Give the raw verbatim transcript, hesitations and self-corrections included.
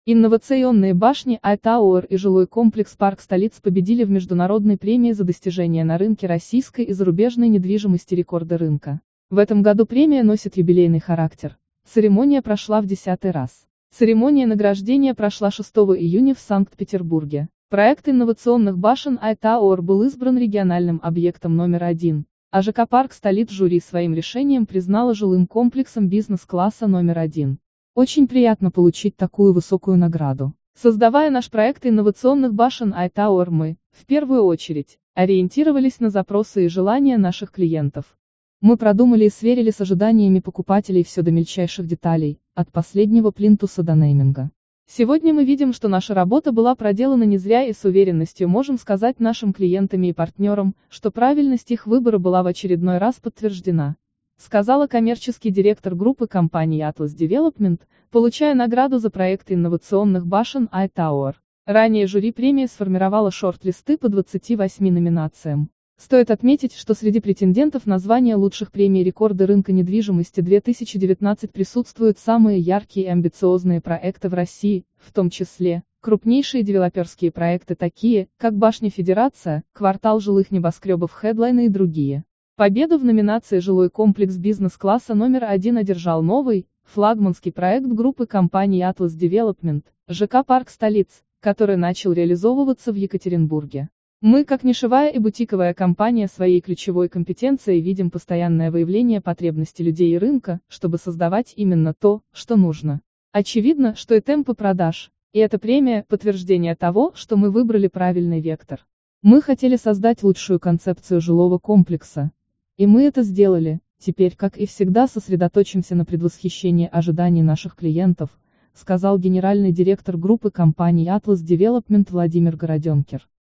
Инновационные башни iTower и жилой комплекс Парк Столиц победили в международной премии за достижения на рынке российской и зарубежной недвижимости рекорды рынка. В этом году премия носит юбилейный характер. Церемония прошла в десятый раз. Церемония награждения прошла шестого июня в Санкт-Петербурге. Проект инновационных башен iTower был избран региональным объектом номер один, а ЖК Парк Столиц жюри своим решением признало жилым комплексом бизнес-класса номер один. Очень приятно получить такую высокую награду. Создавая наш проект инновационных башен iTower, мы, в первую очередь, ориентировались на запросы и желания наших клиентов. Мы продумали и сверили с ожиданиями покупателей все до мельчайших деталей, от последнего плинтуса до нейминга. Сегодня мы видим, что наша работа была проделана не зря, и с уверенностью можем сказать нашим клиентам и партнерам, что правильность их выбора была в очередной раз подтверждена, сказала коммерческий директор группы компании Atlas Development, получая награду за проект инновационных башен iTower. Ранее жюри премии сформировало шорт-листы по двадцати восьми номинациям. Стоит отметить, что среди претендентов на звание лучших премий рекорды рынка недвижимости две тысячи девятнадцать присутствуют самые яркие и амбициозные проекты в России, в том числе крупнейшие девелоперские проекты такие, как Башня Федерация, квартал жилых небоскребов Хедлайн и другие. Победу в номинации «Жилой комплекс бизнес-класса номер один» одержал новый, флагманский проект группы компаний Atlas Development, ЖК Парк Столиц, который начал реализовываться в Екатеринбурге. Мы, как нишевая и бутиковая компания, своей ключевой компетенцией видим постоянное выявление потребностей людей и рынка, чтобы создавать именно то, что нужно. Очевидно, что и темпы продаж, и эта премия – подтверждение того, что мы выбрали правильный вектор. Мы хотели создать лучшую концепцию жилого комплекса. И мы это сделали. Теперь, как и всегда, сосредоточимся на предвосхищении ожиданий наших клиентов, сказал генеральный директор группы компаний Atlas Development Владимир Городенкер.